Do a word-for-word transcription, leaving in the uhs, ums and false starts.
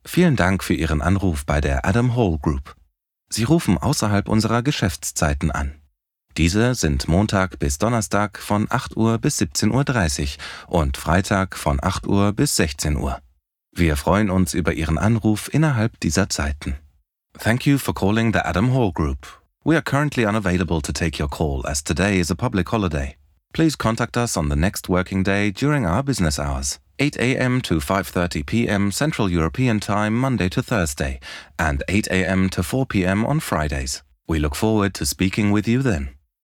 Vielen Dank für Ihren Anruf bei der Adam Hall Group. Sie rufen außerhalb unserer Geschäftszeiten an. Diese sind Montag bis Donnerstag von acht Uhr bis siebzehn Uhr dreißig und Freitag von acht Uhr bis sechzehn Uhr. Wir freuen uns über Ihren Anruf innerhalb dieser Zeiten. Thank you for calling the Adam Hall Group. We are currently unavailable to take your call as today is a public holiday. Please contact us on the next working day during our business hours, eight a m to five thirty p m Central European Time Monday to Thursday and eight a m to four p m on Fridays. We look forward to speaking with you then.